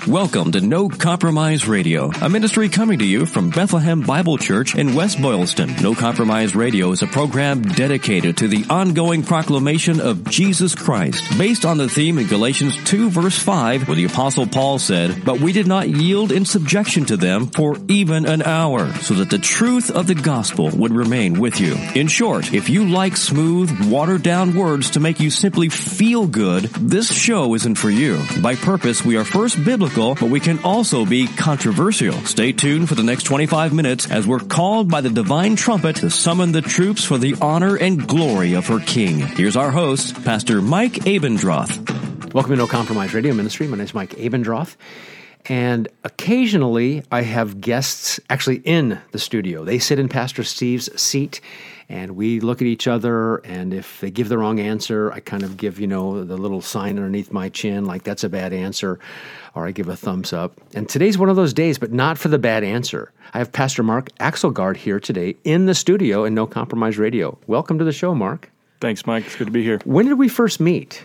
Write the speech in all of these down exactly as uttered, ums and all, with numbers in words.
Welcome to No Compromise Radio, a ministry coming to you from Bethlehem Bible Church in West Boylston. No Compromise Radio is a program dedicated to the ongoing proclamation of Jesus Christ, based on the theme in Galatians two verse five, where the Apostle Paul said, "But we did not yield in subjection to them for even an hour, so that the truth of the gospel would remain with you." In short, if you like smooth, watered-down words to make you simply feel good, this show isn't for you. By purpose, we are first biblical, but we can also be controversial. Stay tuned for the next twenty-five minutes as we're called by the divine trumpet to summon the troops for the honor and glory of her King. Here's our host, Pastor Mike Abendroth. Welcome to No Compromise Radio Ministry. My name is Mike Abendroth, and occasionally I have guests actually in the studio. They sit in Pastor Steve's seat, and we look at each other, and if they give the wrong answer, I kind of give, you know, the little sign underneath my chin, like that's a bad answer, or I give a thumbs up. And today's one of those days, but not for the bad answer. I have Pastor Mark Axelgard here today in the studio in No Compromise Radio. Welcome to the show, Mark. Thanks, Mike. It's good to be here. When did we first meet?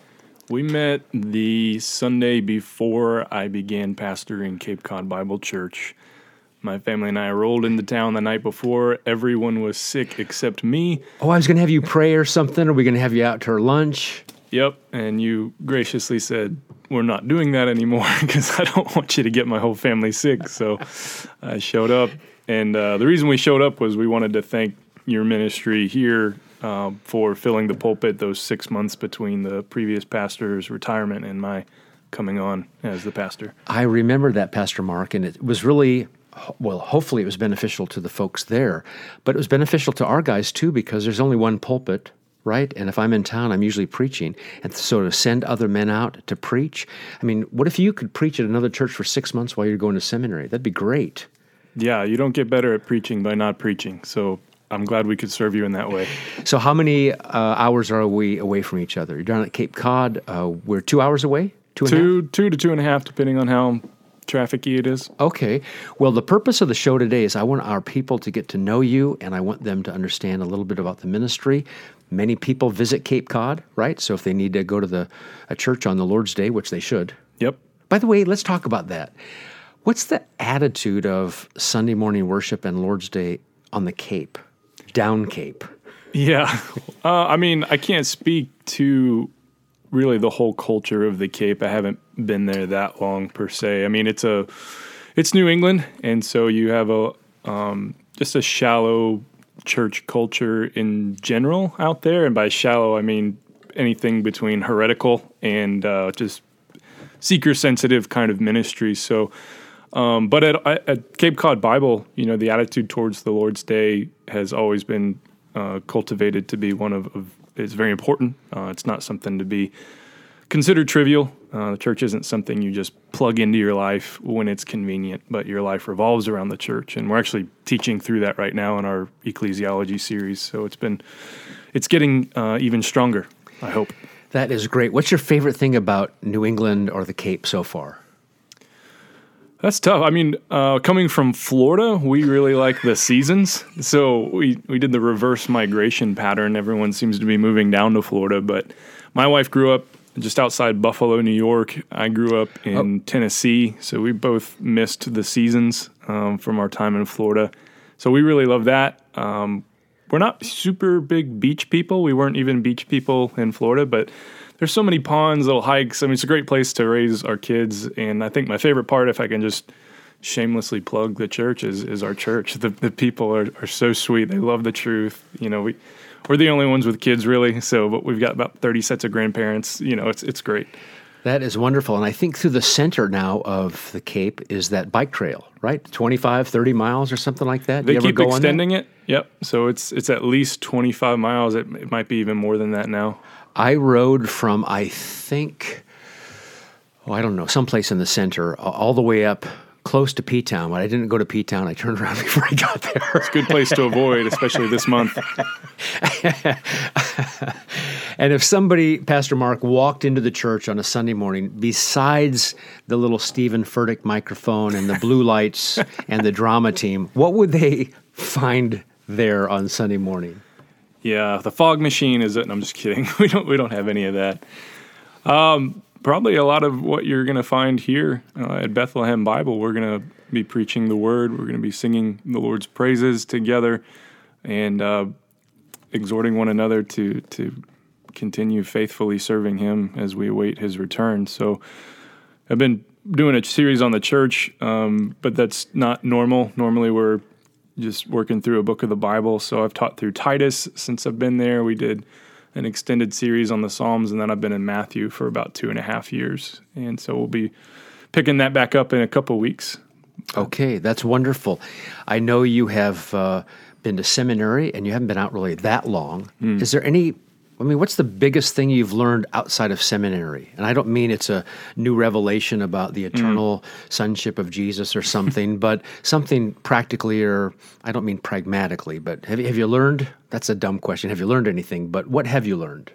We met the Sunday before I began pastoring Cape Cod Bible Church. My family and I rolled into town the night before. Everyone was sick except me. Oh, I was going to have you pray or something. Are we going to have you out to our lunch? Yep, and you graciously said, "We're not doing that anymore because I don't want you to get my whole family sick." So I showed up, and uh, the reason we showed up was we wanted to thank your ministry here uh, for filling the pulpit those six months between the previous pastor's retirement and my coming on as the pastor. I remember that, Pastor Mark, and it was really... Well, hopefully it was beneficial to the folks there, but it was beneficial to our guys too, because there's only one pulpit, right? And if I'm in town, I'm usually preaching. And so to send other men out to preach, I mean, what if you could preach at another church for six months while you're going to seminary? That'd be great. Yeah, you don't get better at preaching by not preaching. So I'm glad we could serve you in that way. So how many uh, hours are we away from each other? You're down at Cape Cod. Uh, we're two hours away? Two, and two, a half? two to two and a half, depending on how trafficy it is. Okay. Well, the purpose of the show today is I want our people to get to know you, and I want them to understand a little bit about the ministry. Many people visit Cape Cod, right? So if they need to go to the a church on the Lord's Day, which they should. Yep. By the way, let's talk about that. What's the attitude of Sunday morning worship and Lord's Day on the Cape, down Cape? Yeah. Uh, I mean, I can't speak to really the whole culture of the Cape. I haven't been there that long per se. I mean, it's a, it's New England, and so you have a um, just a shallow church culture in general out there. And by shallow, I mean anything between heretical and uh, just seeker-sensitive kind of ministry. So, um, but at, at Cape Cod Bible, you know, the attitude towards the Lord's Day has always been uh, cultivated to be one of, of it's very important. Uh, it's not something to be considered trivial. Uh, the church isn't something you just plug into your life when it's convenient, but your life revolves around the church. And we're actually teaching through that right now in our ecclesiology series. So it's been, it's getting uh, even stronger, I hope. That is great. What's your favorite thing about New England or the Cape so far? That's tough. I mean, uh, coming from Florida, we really like the seasons. So we, we did the reverse migration pattern. Everyone seems to be moving down to Florida. But my wife grew up just outside Buffalo, New York. I grew up in oh. Tennessee. So we both missed the seasons um, from our time in Florida. So we really love that. Um, we're not super big beach people. We weren't even beach people in Florida, but there's so many ponds, little hikes. I mean, it's a great place to raise our kids. And I think my favorite part, if I can just shamelessly plug the church, is, is our church. The the people are, are so sweet. They love the truth. You know, we, we're the only ones with kids, really. So, but we've got about thirty sets of grandparents. You know, it's it's great. That is wonderful. And I think through the center now of the Cape is that bike trail, right? twenty-five, thirty miles or something like that. They you ever keep go extending on it. Yep. So it's it's at least twenty-five miles. It, it might be even more than that now. I rode from, I think, oh, I don't know, someplace in the center, all the way up close to P-Town. But I didn't go to P-Town. I turned around before I got there. It's a good place to avoid, especially this month. And if somebody, Pastor Mark, walked into the church on a Sunday morning, besides the little Stephen Furtick microphone and the blue lights and the drama team, what would they find there on Sunday morning? Yeah, the fog machine is it. I'm just kidding. We don't we don't have any of that. Um, probably a lot of what you're going to find here uh, at Bethlehem Bible. We're going to be preaching the Word. We're going to be singing the Lord's praises together, and uh, exhorting one another to to continue faithfully serving Him as we await His return. So I've been doing a series on the church, um, but that's not normal. Normally we're just working through a book of the Bible. So I've taught through Titus since I've been there. We did an extended series on the Psalms, and then I've been in Matthew for about two and a half years. And so we'll be picking that back up in a couple weeks. Okay, that's wonderful. I know you have uh, been to seminary, and you haven't been out really that long. Mm. Is there any, I mean, what's the biggest thing you've learned outside of seminary? And I don't mean it's a new revelation about the eternal mm. sonship of Jesus or something, but something practically, or I don't mean pragmatically, but have you, have you learned, that's a dumb question, have you learned anything, but what have you learned?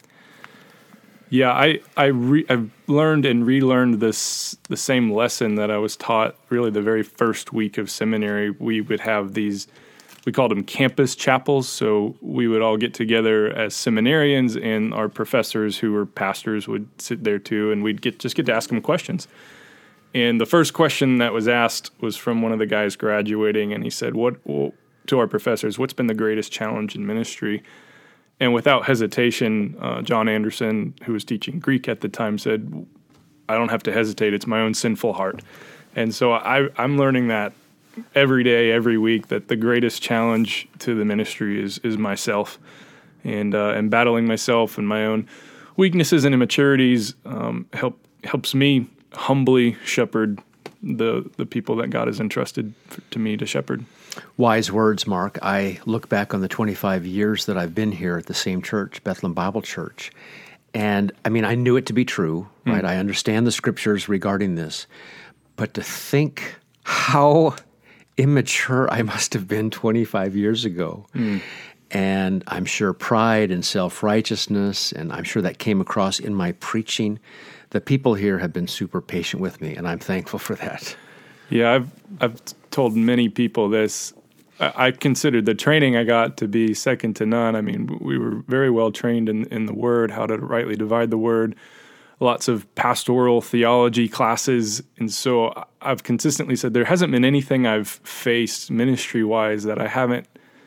Yeah, I, I re, I've learned and relearned this the same lesson that I was taught really the very first week of seminary. We would have these, we called them campus chapels, so we would all get together as seminarians, and our professors who were pastors would sit there too, and we'd get just get to ask them questions. And the first question that was asked was from one of the guys graduating, and he said, "What well, to our professors, what's been the greatest challenge in ministry?" And without hesitation, uh, John Anderson, who was teaching Greek at the time, said, "I don't have to hesitate. It's my own sinful heart." And so I, I'm learning that every day, every week, that the greatest challenge to the ministry is is myself, and uh, and battling myself and my own weaknesses and immaturities um, help helps me humbly shepherd the the people that God has entrusted to me to shepherd. Wise words, Mark. I look back on the twenty-five years that I've been here at the same church, Bethlehem Bible Church, and I mean, I knew it to be true, mm. right? I understand the scriptures regarding this, but to think how immature I must have been twenty-five years ago, mm. and I'm sure pride and self-righteousness, and I'm sure that came across in my preaching. The people here have been super patient with me, and I'm thankful for that. Yeah, I've I've told many people this. I, I considered the training I got to be second to none. I mean, we were very well trained in, in the Word, how to rightly divide the Word, lots of pastoral theology classes. And so I've consistently said there hasn't been anything I've faced ministry-wise that I haven't,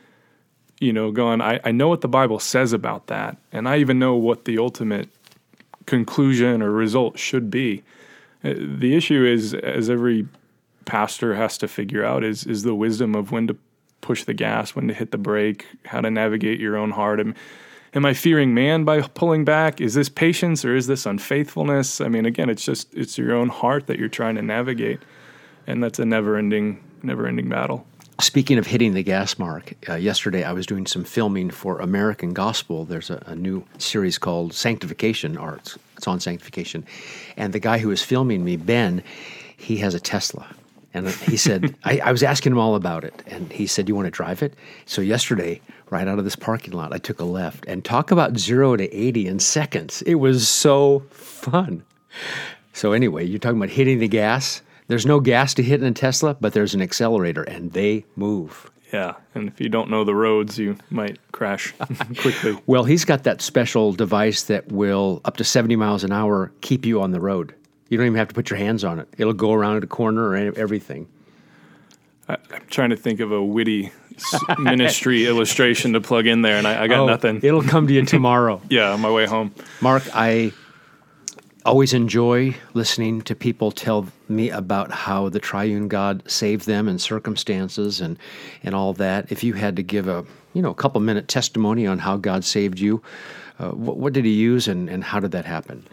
you know, gone, I, I know what the Bible says about that, and I even know what the ultimate conclusion or result should be. The issue is, as every pastor has to figure out, is is the wisdom of when to push the gas, when to hit the brake, how to navigate your own heart. Am, am I fearing man by pulling back? Is this patience or is this unfaithfulness? I mean, again, it's just, it's your own heart that you're trying to navigate, and that's a never-ending, never-ending battle. Speaking of hitting the gas, Mark, uh, yesterday I was doing some filming for American Gospel. There's a, a new series called Sanctification, or it's, it's on sanctification. And the guy who was filming me, Ben, he has a Tesla. And he said, I, I was asking him all about it. And he said, "You want to drive it?" So yesterday, right out of this parking lot, I took a left. And talk about zero to eighty in seconds. It was so fun. So anyway, you're talking about hitting the gas. There's no gas to hit in a Tesla, but there's an accelerator, and they move. Yeah, and if you don't know the roads, you might crash quickly. Well, he's got that special device that will, up to seventy miles an hour, keep you on the road. You don't even have to put your hands on it. It'll go around a corner or everything. I, I'm trying to think of a witty ministry illustration to plug in there, and I, I got oh, nothing. It'll come to you tomorrow. Yeah, on my way home. Mark, I always enjoy listening to people tell me about how the triune God saved them in circumstances and, and all that. If you had to give a you know a couple minute testimony on how God saved you, uh, what, what did He use, and, and how did that happen?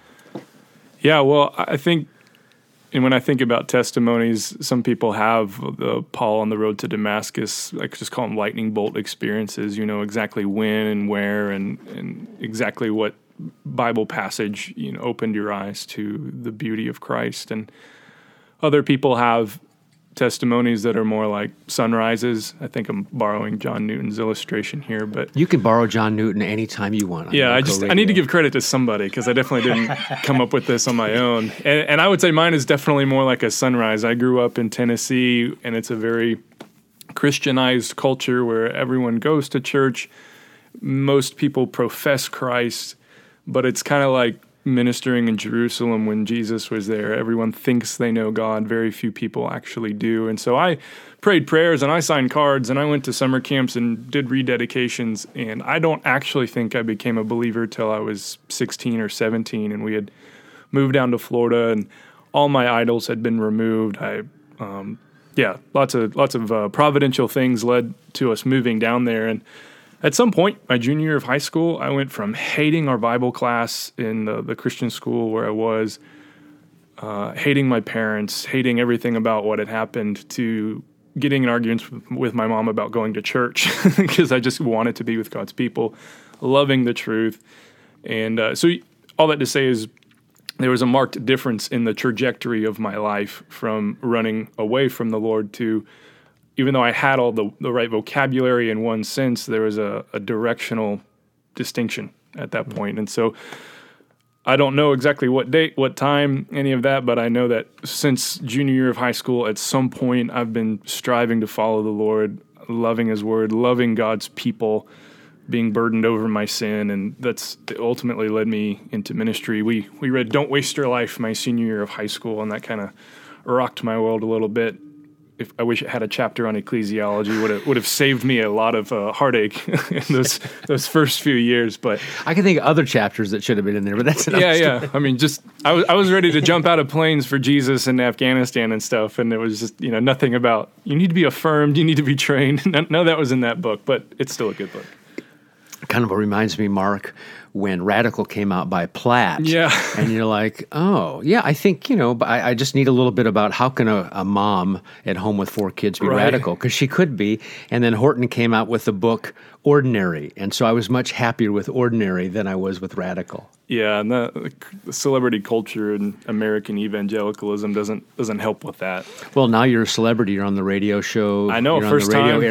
Yeah, well, I think, and when I think about testimonies, some people have the Paul on the road to Damascus, I just call them lightning bolt experiences. You know exactly when and where, and, and exactly what Bible passage, you know, opened your eyes to the beauty of Christ. And other people have testimonies that are more like sunrises. I think I'm borrowing John Newton's illustration here, but you can borrow John Newton anytime you want. Yeah, I just radio. I need to give credit to somebody, because I definitely didn't come up with this on my own. And, and I would say mine is definitely more like a sunrise. I grew up in Tennessee, and it's a very Christianized culture where everyone goes to church. Most people profess Christ, but it's kind of like ministering in Jerusalem when Jesus was there. Everyone thinks they know God. Very few people actually do. And so I prayed prayers and I signed cards and I went to summer camps and did rededications. And I don't actually think I became a believer till I was sixteen or seventeen. And we had moved down to Florida and all my idols had been removed. I, um, yeah, lots of, lots of uh, providential things led to us moving down there. And at some point, my junior year of high school, I went from hating our Bible class in the, the Christian school where I was, uh, hating my parents, hating everything about what had happened, to getting in arguments with, with my mom about going to church because I just wanted to be with God's people, loving the truth. And uh, so all that to say is there was a marked difference in the trajectory of my life from running away from the Lord to, even though I had all the, the right vocabulary in one sense, there was a, a directional distinction at that point. And so I don't know exactly what date, what time, any of that, but I know that since junior year of high school, at some point I've been striving to follow the Lord, loving His Word, loving God's people, being burdened over my sin, and that's ultimately led me into ministry. We we read Don't Waste Your Life my senior year of high school, and that kind of rocked my world a little bit. If I wish it had a chapter on ecclesiology, would have would have saved me a lot of uh, heartache in those those first few years. But I can think of other chapters that should have been in there, but that's another yeah, story. yeah. I mean, just I was I was ready to jump out of planes for Jesus in Afghanistan and stuff, and it was just, you know, nothing about you need to be affirmed, you need to be trained. None, none of that was in that book, but it's still a good book. Kind of reminds me, Mark, when Radical came out by Platt. Yeah. And you're like, oh, yeah, I think, you know, but I, I just need a little bit about how can a, a mom at home with four kids be right. radical? Because she could be. And then Horton came out with the book Ordinary. And so I was much happier with Ordinary than I was with Radical. Yeah, and the, the celebrity culture and American evangelicalism doesn't doesn't help with that. Well, now you're a celebrity. You're on the radio show. I know, you're first on the radio time.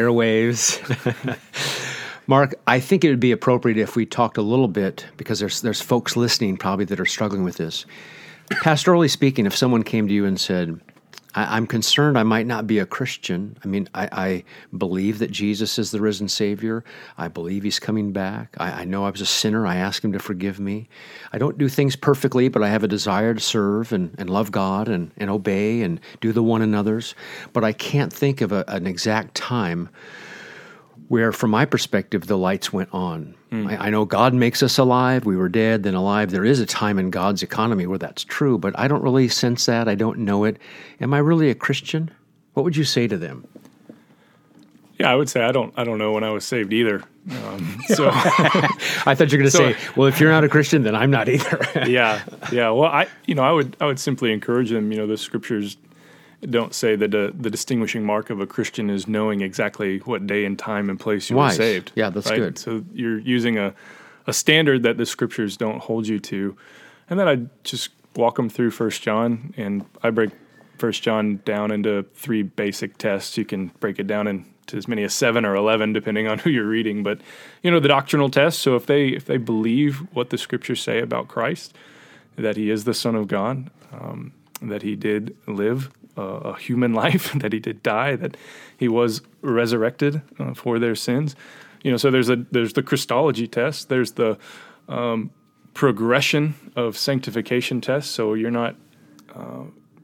airwaves. Mark, I think it would be appropriate if we talked a little bit, because there's there's folks listening probably that are struggling with this. Pastorally speaking, if someone came to you and said, I, I'm concerned I might not be a Christian. I mean, I, I believe that Jesus is the risen Savior. I believe He's coming back. I, I know I was a sinner. I ask Him to forgive me. I don't do things perfectly, but I have a desire to serve and, and love God and, and obey and do the one another's. But I can't think of a, an exact time where, from my perspective, the lights went on. Mm. I, I know God makes us alive. We were dead, then alive. There is a time in God's economy where that's true, but I don't really sense that. I don't know it. Am I really a Christian? What would you say to them? Yeah, I would say I don't. I don't know when I was saved either. Um, so I thought you were going to so, say, "Well, if you're not a Christian, then I'm not either." yeah, yeah. Well, I, you know, I would, I would simply encourage them. You know, the scriptures don't say that uh, the distinguishing mark of a Christian is knowing exactly what day and time and place you Wise. were saved. Yeah, that's right? good. So you're using a, a standard that the scriptures don't hold you to. And then I just walk them through First John, and I break First John down into three basic tests. You can break it down into as many as seven or eleven, depending on who you're reading. But, you know, the doctrinal test, so if they if they believe what the scriptures say about Christ, that He is the Son of God, um, that He did live a human life, that He did die, that He was resurrected uh, for their sins. You know, so there's a there's the Christology test. There's the um, progression of sanctification test. So you're not. Uh,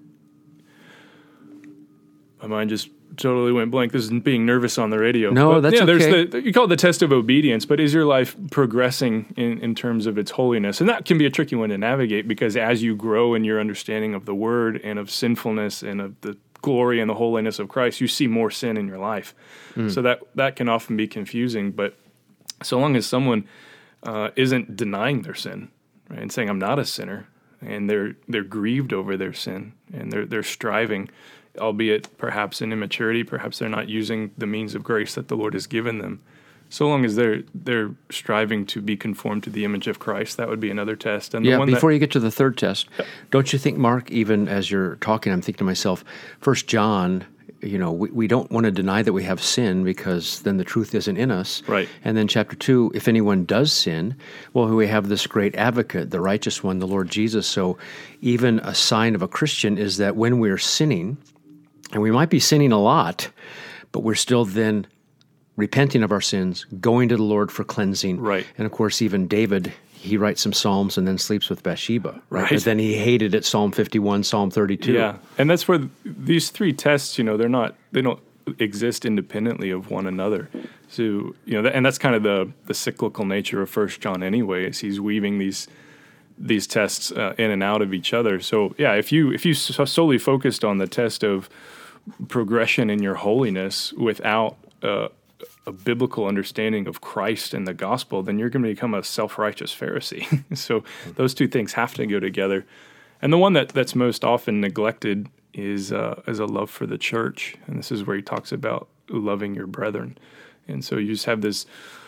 my mind just totally went blank. This is being nervous on the radio. No, but, that's yeah, okay. There's the, you call it the test of obedience, but is your life progressing in, in terms of its holiness? And that can be a tricky one to navigate, because as you grow in your understanding of the Word and of sinfulness and of the glory and the holiness of Christ, you see more sin in your life. Mm. So that, that can often be confusing. But so long as someone uh, isn't denying their sin, right, and saying, I'm not a sinner, and they're they're grieved over their sin, and they're they're striving, albeit perhaps in immaturity, perhaps they're not using the means of grace that the Lord has given them. So long as they're they're striving to be conformed to the image of Christ, that would be another test. And yeah, the one before that, you get to the third test, don't you think, Mark, even as you're talking, I'm thinking to myself, First John, you know, we, we don't want to deny that we have sin, because then the truth isn't in us. Right. And then chapter two, if anyone does sin, well, we have this great advocate, the righteous one, the Lord Jesus. So even a sign of a Christian is that when we're sinning, and we might be sinning a lot, but we're still then repenting of our sins, going to the Lord for cleansing. Right. And of course, even David, he writes some Psalms and then sleeps with Bathsheba, right? Right. But then he hated it, Psalm fifty-one, Psalm thirty-two. Yeah, and that's where th- these three tests, you know, they're not, they don't exist independently of one another. So, you know, th- and that's kind of the the cyclical nature of First John anyway, is he's weaving these these tests uh, in and out of each other. So, yeah, if you if you so solely focused on the test of progression in your holiness without uh, a biblical understanding of Christ and the gospel, then you're going to become a self-righteous Pharisee. So those two things have to go together. And the one that, that's most often neglected is uh, is a love for the church. And this is where he talks about loving your brethren. And so you just have this,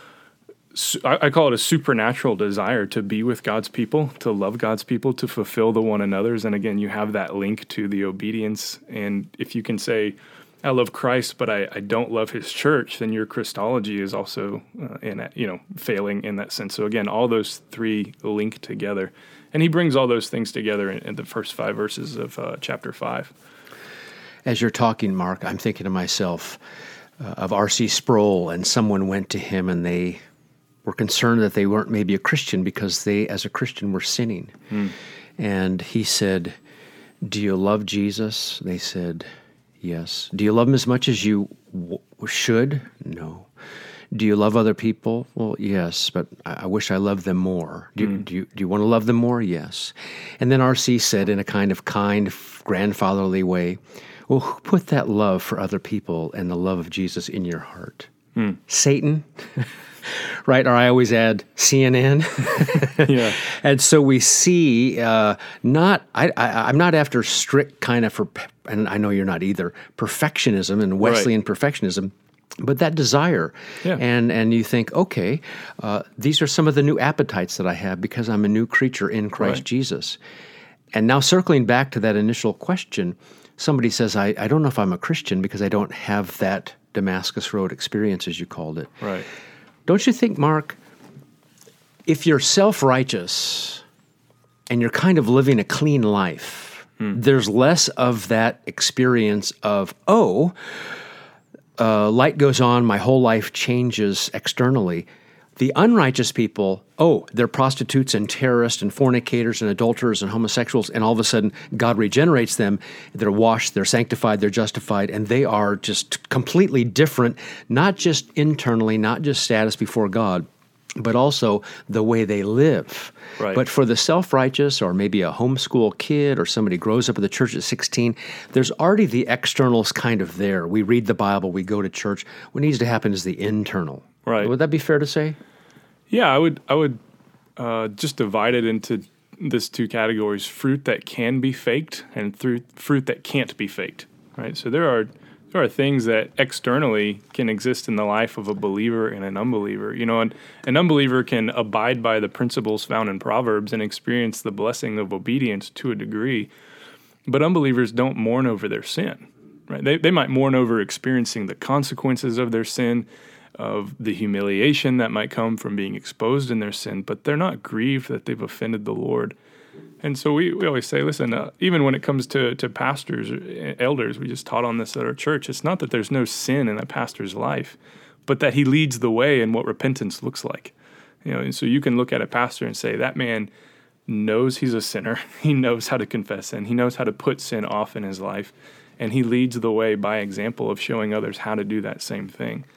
I, I call it a supernatural desire to be with God's people, to love God's people, to fulfill the one another's. And again, you have that link to the obedience. And if you can say, I love Christ, but I, I don't love his church, then your Christology is also uh, in you know failing in that sense. So again, all those three link together. And he brings all those things together in, in the first five verses of uh, chapter five. As you're talking, Mark, I'm thinking to myself uh, of R C Sproul, and someone went to him and they were concerned that they weren't maybe a Christian because they, as a Christian, were sinning. Hmm. And he said, do you love Jesus? They said, yes. Do you love him as much as you w- should? No. Do you love other people? Well, yes, but I, I wish I loved them more. Do, mm. do you do you want to love them more? Yes. And then R C said in a kind of kind, grandfatherly way, well, who put that love for other people and the love of Jesus in your heart? Mm. Satan? Right? Or I always add C N N. Yeah. And so we see uh, not, I, I, I'm not after strict kind of, for, and I know you're not either, perfectionism and Wesleyan right. perfectionism, but that desire. Yeah. And and you think, okay, uh, these are some of the new appetites that I have because I'm a new creature in Christ right. Jesus. And now circling back to that initial question, somebody says, I, I don't know if I'm a Christian because I don't have that Damascus Road experience, as you called it. Right. Don't you think, Mark, if you're self-righteous and you're kind of living a clean life, hmm. there's less of that experience of, oh, uh, light goes on, my whole life changes externally. The unrighteous people, oh, they're prostitutes and terrorists and fornicators and adulterers and homosexuals, and all of a sudden God regenerates them. They're washed, they're sanctified, they're justified, and they are just completely different, not just internally, not just status before God, but also the way they live. Right. But for the self-righteous or maybe a homeschool kid or somebody grows up in the church at sixteen, there's already the externals kind of there. We read the Bible, we go to church. What needs to happen is the internal. Right. Would that be fair to say? Yeah, I would I would uh, just divide it into this two categories: fruit that can be faked and through fruit that can't be faked. Right. So there are there are things that externally can exist in the life of a believer and an unbeliever. You know, an, an unbeliever can abide by the principles found in Proverbs and experience the blessing of obedience to a degree, but unbelievers don't mourn over their sin. Right. They they might mourn over experiencing the consequences of their sin, of the humiliation that might come from being exposed in their sin, but they're not grieved that they've offended the Lord. And so we, we always say, listen, uh, even when it comes to, to pastors, or elders, we just taught on this at our church, it's not that there's no sin in a pastor's life, but that he leads the way in what repentance looks like. You know, and so you can look at a pastor and say, that man knows he's a sinner, he knows how to confess sin, he knows how to put sin off in his life, and he leads the way by example of showing others how to do that same thing.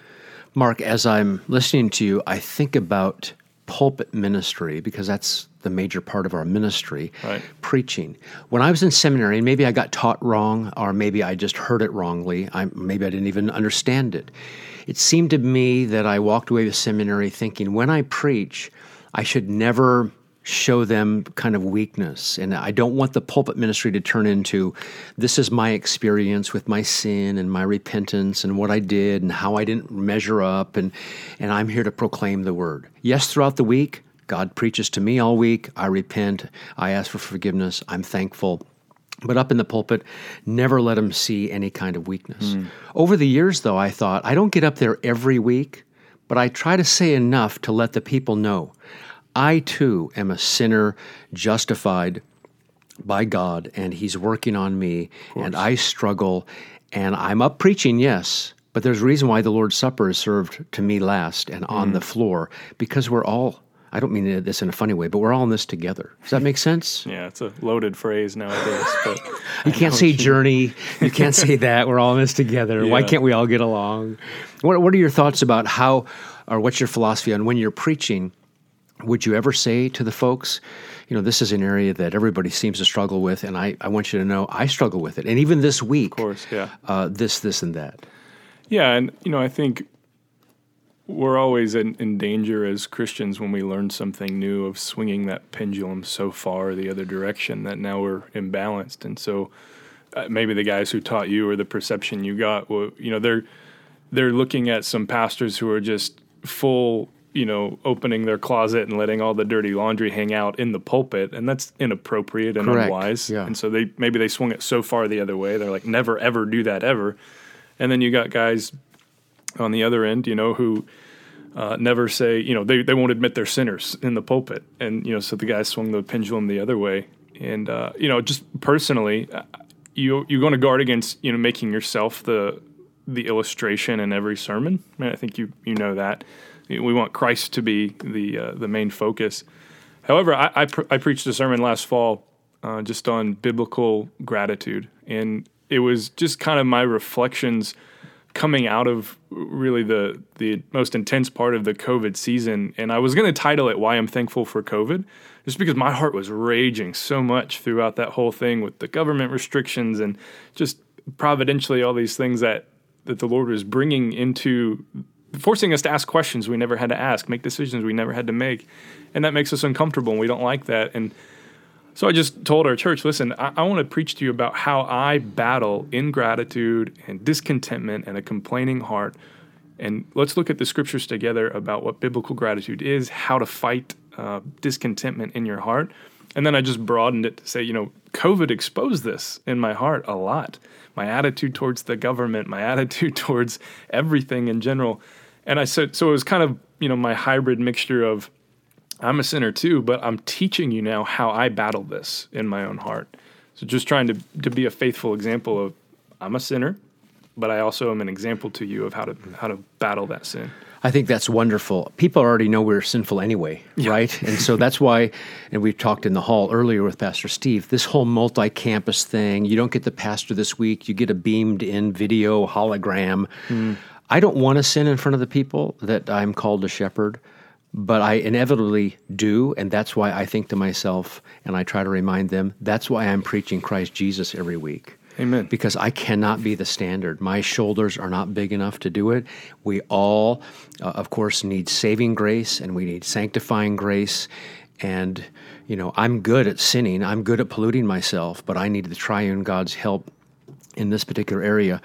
Mark, as I'm listening to you, I think about pulpit ministry because that's the major part of our ministry, right. Preaching. When I was in seminary, maybe I got taught wrong or maybe I just heard it wrongly. I, maybe I didn't even understand it. It seemed to me that I walked away with seminary thinking when I preach, I should never show them kind of weakness. And I don't want the pulpit ministry to turn into, this is my experience with my sin and my repentance and what I did and how I didn't measure up, and, and I'm here to proclaim the word. Yes, throughout the week, God preaches to me all week. I repent. I ask for forgiveness. I'm thankful. But up in the pulpit, never let them see any kind of weakness. Mm. Over the years, though, I thought, I don't get up there every week, but I try to say enough to let the people know I, too, am a sinner justified by God, and He's working on me, and I struggle, and I'm up preaching, yes, but there's a reason why the Lord's Supper is served to me last and on mm. the floor, because we're all I don't mean this in a funny way, but we're all in this together. Does that make sense? Yeah, it's a loaded phrase nowadays. But you can't say journey. You can't say that. We're all in this together. Yeah. Why can't we all get along? What What are your thoughts about how, or what's your philosophy on when you're preaching? Would you ever say to the folks, you know, this is an area that everybody seems to struggle with, and I, I want you to know I struggle with it. And even this week, of course, yeah. uh, this, this, and that. Yeah, and, you know, I think we're always in, in danger as Christians when we learn something new of swinging that pendulum so far the other direction that now we're imbalanced. And so uh, maybe the guys who taught you or the perception you got, well, you know, they're they're looking at some pastors who are just full, you know, opening their closet and letting all the dirty laundry hang out in the pulpit, and that's inappropriate and Correct. unwise. Yeah. And so they maybe they swung it so far the other way. They're like, never, ever do that ever. And then you got guys on the other end, you know, who uh, never say, you know, they, they won't admit they're sinners in the pulpit. And, you know, so the guys swung the pendulum the other way. And, uh, you know, just personally, you, you're going to guard against, you know, making yourself the the illustration in every sermon. I mean, I think you you know that. We want Christ to be the uh, the main focus. However, I, I, pre- I preached a sermon last fall uh, just on biblical gratitude. And it was just kind of my reflections coming out of really the the most intense part of the COVID season. And I was going to title it Why I'm Thankful for COVID, just because my heart was raging so much throughout that whole thing with the government restrictions and just providentially all these things that, that the Lord was bringing into, forcing us to ask questions we never had to ask, make decisions we never had to make. And that makes us uncomfortable, and we don't like that. And so I just told our church, listen, I, I want to preach to you about how I battle ingratitude and discontentment and a complaining heart. And let's look at the scriptures together about what biblical gratitude is, how to fight uh, discontentment in your heart. And then I just broadened it to say, you know, COVID exposed this in my heart a lot. My attitude towards the government, my attitude towards everything in general. And I said, so it was kind of, you know, my hybrid mixture of, I'm a sinner too, but I'm teaching you now how I battle this in my own heart. So just trying to, to be a faithful example of, I'm a sinner, but I also am an example to you of how to how to battle that sin. I think that's wonderful. People already know we're sinful anyway, yeah. right? And so that's why, and we talked in the hall earlier with Pastor Steve, this whole multi-campus thing, you don't get the pastor this week, you get a beamed-in video hologram. Mm. I don't want to sin in front of the people that I'm called to shepherd, but I inevitably do, and that's why I think to myself, and I try to remind them, that's why I'm preaching Christ Jesus every week. Amen. Because I cannot be the standard. My shoulders are not big enough to do it. We all, uh, of course, need saving grace, and we need sanctifying grace. And, you know, I'm good at sinning. I'm good at polluting myself, but I need the triune God's help in this particular area.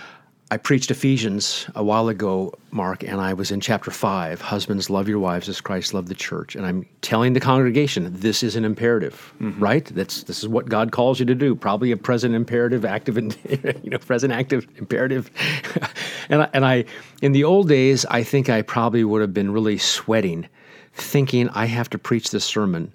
I preached Ephesians a while ago, Mark, and I was in chapter five, husbands, love your wives as Christ loved the church. And I'm telling the congregation, this is an imperative, mm-hmm. right? That's This is what God calls you to do, probably a present imperative, active, you know, present active imperative. and, I, and I, in the old days, I think I probably would have been really sweating, thinking I have to preach this sermon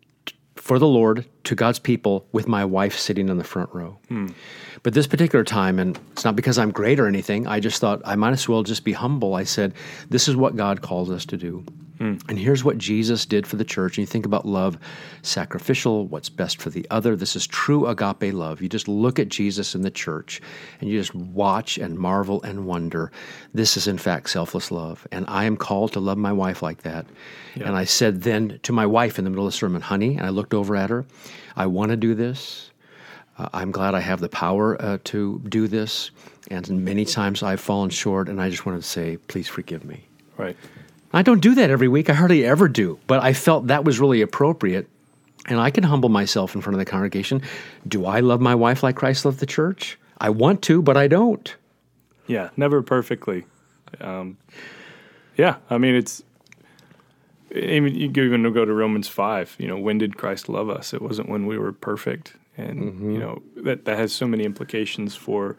for the Lord to God's people with my wife sitting in the front row. Hmm. But this particular time, and it's not because I'm great or anything, I just thought I might as well just be humble. I said, this is what God calls us to do. Hmm. And here's what Jesus did for the church. And you think about love, sacrificial, what's best for the other. This is true agape love. You just look at Jesus in the church, and you just watch and marvel and wonder. This is, in fact, selfless love. And I am called to love my wife like that. Yeah. And I said then to my wife in the middle of the sermon, honey, and I looked over at her, I want to do this. Uh, I'm glad I have the power uh, to do this, and many times I've fallen short, and I just wanted to say, please forgive me. Right. I don't do that every week. I hardly ever do, but I felt that was really appropriate, and I can humble myself in front of the congregation. Do I love my wife like Christ loved the church? I want to, but I don't. Yeah, never perfectly. Um, yeah, I mean, it's, even you even go to Romans five, you know, when did Christ love us? It wasn't when we were perfect. And, mm-hmm. you know, that, that has so many implications for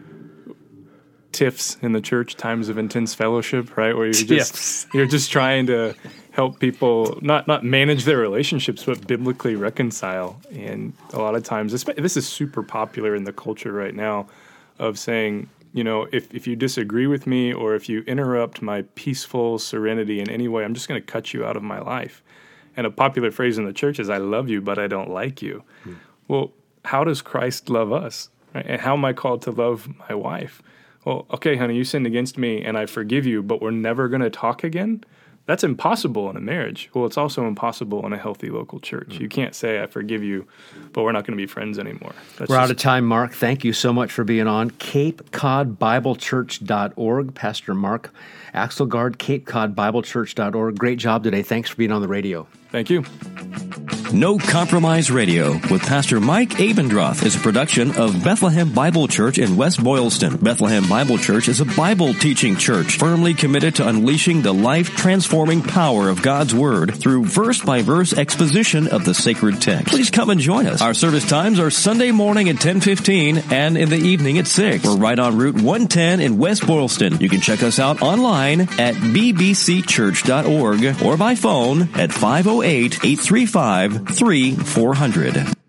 tiffs in the church, times of intense fellowship, right? Where you're just yes. you're just trying to help people not, not manage their relationships, but biblically reconcile. And a lot of times, this, this is super popular in the culture right now of saying, you know, if, if you disagree with me or if you interrupt my peaceful serenity in any way, I'm just going to cut you out of my life. And a popular phrase in the church is, I love you, but I don't like you. Hmm. Well, how does Christ love us? Right? And how am I called to love my wife? Well, okay, honey, you sinned against me and I forgive you, but we're never going to talk again? That's impossible in a marriage. Well, it's also impossible in a healthy local church. Mm. You can't say, I forgive you, but we're not going to be friends anymore. That's we're just... out of time, Mark. Thank you so much for being on. Cape Cod Bible Church dot org. Pastor Mark Axelgard, Cape Cod Bible Church dot org. Great job today. Thanks for being on the radio. Thank you. No Compromise Radio with Pastor Mike Abendroth is a production of Bethlehem Bible Church in West Boylston. Bethlehem Bible Church is a Bible teaching church firmly committed to unleashing the life-transforming power of God's Word through verse-by-verse exposition of the sacred text. Please come and join us. Our service times are Sunday morning at ten fifteen and in the evening at six. We're right on Route one ten in West Boylston. You can check us out online at b b c church dot org or by phone at five oh eight, eight three five, three four hundred.